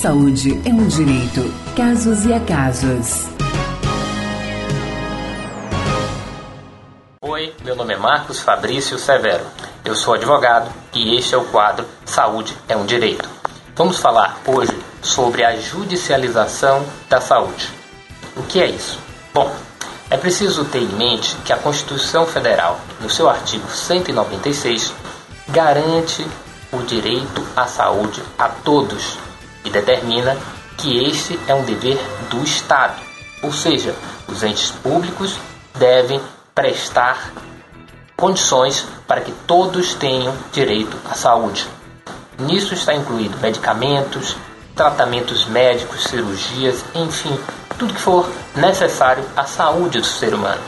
saúde é um direito. Casos e acasos. Oi, meu nome é Marcos Fabrício Severo. Eu sou advogado e este é o quadro Saúde é um Direito. Vamos falar hoje sobre a judicialização da saúde. O que é isso? Bom, é preciso ter em mente que a Constituição Federal, no seu artigo 196, garante o direito à saúde a todos e determina que este é um dever do Estado, ou seja, os entes públicos devem prestar condições para que todos tenham direito à saúde. Nisso está incluído medicamentos, tratamentos médicos, cirurgias, enfim, tudo que for necessário à saúde do ser humano.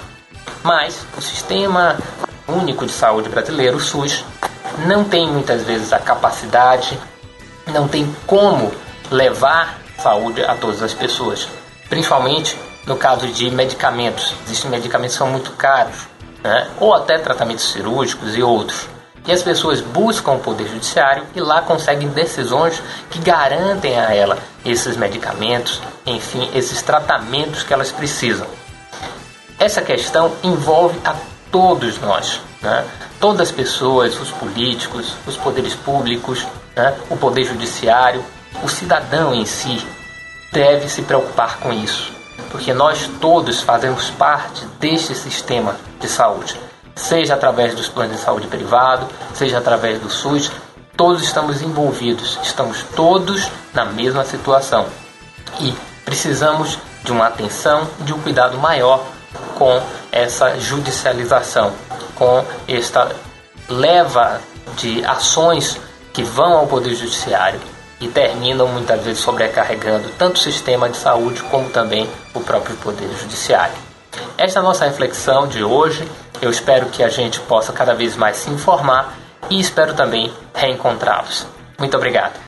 Mas o Sistema Único de Saúde brasileiro, o SUS, não tem muitas vezes a capacidade, não tem como levar saúde a todas as pessoas, principalmente no caso de medicamentos. Existem medicamentos que são muito caros, né? Ou até tratamentos cirúrgicos e outros. E as pessoas buscam o Poder Judiciário e lá conseguem decisões que garantem a ela esses medicamentos, enfim, esses tratamentos que elas precisam. Essa questão envolve a todos nós, né? Todas as pessoas, os políticos, os poderes públicos, né? O Poder Judiciário, o cidadão em si deve se preocupar com isso, porque nós todos fazemos parte deste sistema de saúde, seja através dos planos de saúde privado, seja através do SUS, todos estamos envolvidos, estamos todos na mesma situação e precisamos de uma atenção, de um cuidado maior com essa judicialização, com esta leva de ações que vão ao Poder Judiciário e terminam muitas vezes sobrecarregando tanto o sistema de saúde como também o próprio Poder Judiciário. Esta é a nossa reflexão de hoje. Eu espero que a gente possa cada vez mais se informar e espero também reencontrá-los. Muito obrigado.